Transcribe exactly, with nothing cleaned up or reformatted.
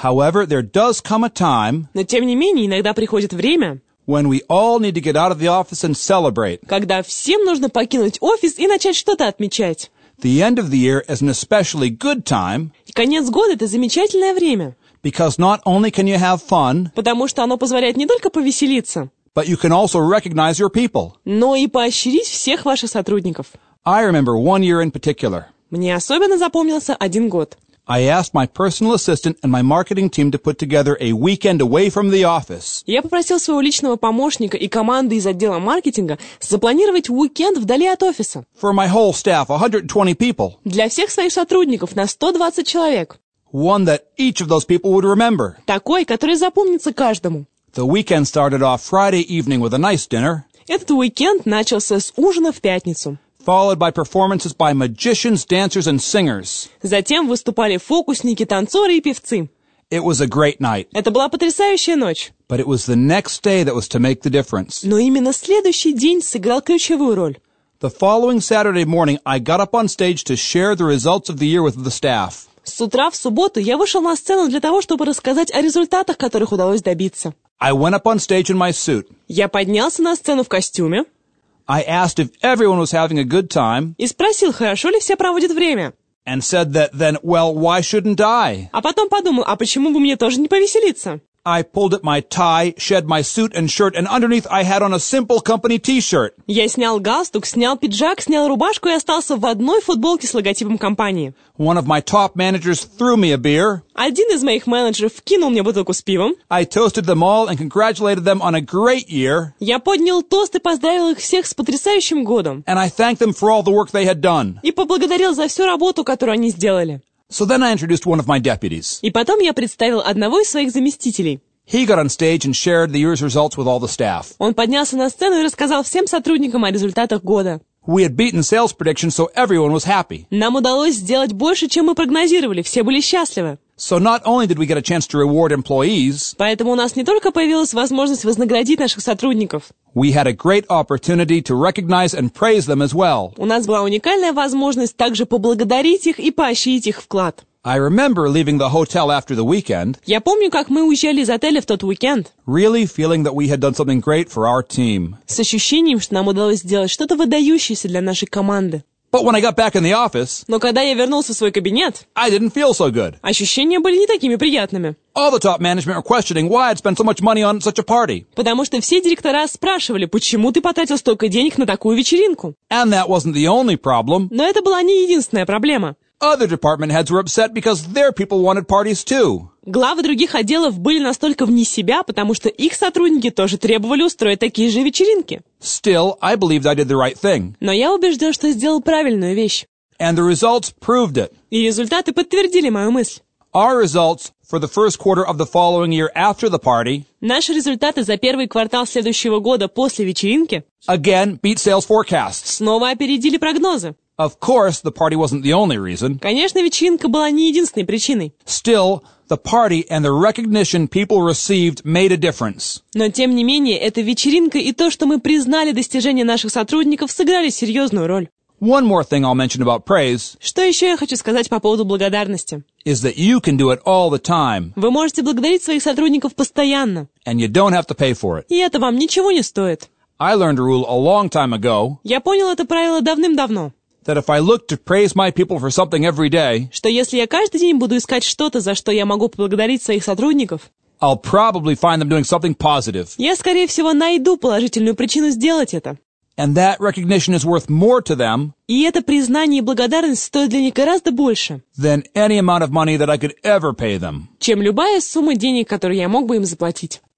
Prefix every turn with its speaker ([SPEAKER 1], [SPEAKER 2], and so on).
[SPEAKER 1] However, there does come a time
[SPEAKER 2] Но тем не менее, иногда приходит время,
[SPEAKER 1] when we all need to get out of the office and celebrate.
[SPEAKER 2] когда всем нужно покинуть офис и начать что-то отмечать.
[SPEAKER 1] The end of the year is an especially good time
[SPEAKER 2] И конец года — это замечательное время,
[SPEAKER 1] because not only can you have fun,
[SPEAKER 2] потому что оно позволяет не только повеселиться,
[SPEAKER 1] but you can also recognize your people.
[SPEAKER 2] но и поощрить всех ваших сотрудников.
[SPEAKER 1] I remember one year in particular.
[SPEAKER 2] Мне особенно запомнился один год.
[SPEAKER 1] I asked my personal assistant and my marketing team to put together a weekend away from the office.
[SPEAKER 2] Я попросил своего личного помощника и команды из отдела маркетинга запланировать уикенд вдали от офиса.
[SPEAKER 1] For my whole staff, one hundred twenty people.
[SPEAKER 2] Для всех своих сотрудников на сто двадцать человек.
[SPEAKER 1] One that each of those people would remember.
[SPEAKER 2] Такой, который запомнится каждому.
[SPEAKER 1] The weekend started off Friday evening with a nice dinner,
[SPEAKER 2] Этот уикенд начался с ужина в пятницу.
[SPEAKER 1] followed by performances by magicians, dancers, and singers.
[SPEAKER 2] Затем выступали фокусники, танцоры и певцы.
[SPEAKER 1] It was a great night,
[SPEAKER 2] Это была потрясающая ночь.
[SPEAKER 1] but it was the next day that was to make the difference.
[SPEAKER 2] Но именно следующий день сыграл ключевую роль.
[SPEAKER 1] The following Saturday morning, I got up on stage to share the results of the year with the staff.
[SPEAKER 2] С утра в субботу я вышел на сцену для того, чтобы рассказать о результатах, которых удалось добиться.
[SPEAKER 1] I went up on stage in my suit.
[SPEAKER 2] Я поднялся на сцену в костюме
[SPEAKER 1] I asked if everyone was having a good time
[SPEAKER 2] и спросил, хорошо ли все проводят время.
[SPEAKER 1] and said that then, well, why shouldn't I?
[SPEAKER 2] А потом подумал, а почему бы мне тоже не повеселиться?
[SPEAKER 1] I pulled at my tie, shed my suit and shirt, and underneath I had on a simple company t-shirt.
[SPEAKER 2] Я снял галстук, снял пиджак, снял рубашку и остался в одной футболке с логотипом компании.
[SPEAKER 1] One of my top managers threw me a beer.
[SPEAKER 2] Один из моих менеджеров кинул мне бутылку с пивом.
[SPEAKER 1] I toasted them all and congratulated them on a great year,
[SPEAKER 2] Я поднял тост и поздравил их всех с потрясающим годом.
[SPEAKER 1] and I thanked them for all the work they had done.
[SPEAKER 2] И поблагодарил за всю работу, которую они сделали.
[SPEAKER 1] So then I introduced one of my deputies.
[SPEAKER 2] И потом я представил одного из своих заместителей.
[SPEAKER 1] He got on stage and shared the year's results with all the staff.
[SPEAKER 2] Он поднялся на сцену и рассказал всем сотрудникам о результатах года.
[SPEAKER 1] We had beaten sales predictions, so everyone was happy.
[SPEAKER 2] Нам удалось сделать больше, чем мы прогнозировали. Все были счастливы.
[SPEAKER 1] So not only did we get a chance to reward employees,
[SPEAKER 2] Поэтому у нас не только появилась возможность вознаградить наших сотрудников.
[SPEAKER 1] we had a great opportunity to recognize and praise them as well.
[SPEAKER 2] У нас была уникальная возможность также поблагодарить их и поощрить их вклад.
[SPEAKER 1] I remember leaving the hotel after the weekend,
[SPEAKER 2] Я помню, как мы уезжали из отеля в тот уикенд
[SPEAKER 1] really feeling that we had done something great for our team.
[SPEAKER 2] с ощущением, что нам удалось сделать что-то выдающееся для нашей команды.
[SPEAKER 1] But when I got back in the office,
[SPEAKER 2] Но когда я вернулся в свой кабинет,
[SPEAKER 1] I didn't feel so good.
[SPEAKER 2] ощущения были не такими приятными.
[SPEAKER 1] All the top management were questioning why I'd spent so much money on such a party.
[SPEAKER 2] Потому что все директора спрашивали, почему ты потратил столько денег на такую вечеринку.
[SPEAKER 1] And that wasn't the only problem.
[SPEAKER 2] Но это была не единственная проблема.
[SPEAKER 1] Other department heads were upset because their people wanted parties too.
[SPEAKER 2] Главы других отделов были настолько вне себя, потому что их сотрудники тоже требовали устроить такие же вечеринки.
[SPEAKER 1] Still, I believed I did the right thing.
[SPEAKER 2] Но я убежден, что сделал правильную вещь.
[SPEAKER 1] And the results proved it.
[SPEAKER 2] И результаты подтвердили мою мысль.
[SPEAKER 1] Our results for the first quarter of the following year after the party
[SPEAKER 2] Наши результаты за первый квартал следующего года после вечеринки
[SPEAKER 1] again beat sales forecasts.
[SPEAKER 2] снова опередили прогнозы.
[SPEAKER 1] Of course, the party wasn't the only reason.
[SPEAKER 2] Конечно, вечеринка была не единственной причиной.
[SPEAKER 1] Still, the party and the recognition people received made a difference.
[SPEAKER 2] Но, тем не менее, эта вечеринка и то, что мы признали достижения наших сотрудников, сыграли серьезную роль.
[SPEAKER 1] One more thing I'll mention about praise
[SPEAKER 2] Что еще я хочу сказать по поводу благодарности?
[SPEAKER 1] is that you can do it all the time,
[SPEAKER 2] Вы можете благодарить своих сотрудников постоянно,
[SPEAKER 1] and you don't have to pay for it.
[SPEAKER 2] и это вам ничего не стоит.
[SPEAKER 1] I learned a rule a long time ago
[SPEAKER 2] Я понял это правило давным-давно,
[SPEAKER 1] that if I look to praise my people for something every day,
[SPEAKER 2] что если я каждый день буду искать что-то, за что я могу поблагодарить своих сотрудников,
[SPEAKER 1] I'll probably find them doing something positive.
[SPEAKER 2] я, скорее всего, найду положительную причину сделать это.
[SPEAKER 1] And that recognition is worth more to them
[SPEAKER 2] И это признание и благодарность стоят для них гораздо больше,
[SPEAKER 1] than any amount of money that I could ever pay them.
[SPEAKER 2] чем любая сумма денег, которую я мог бы им заплатить.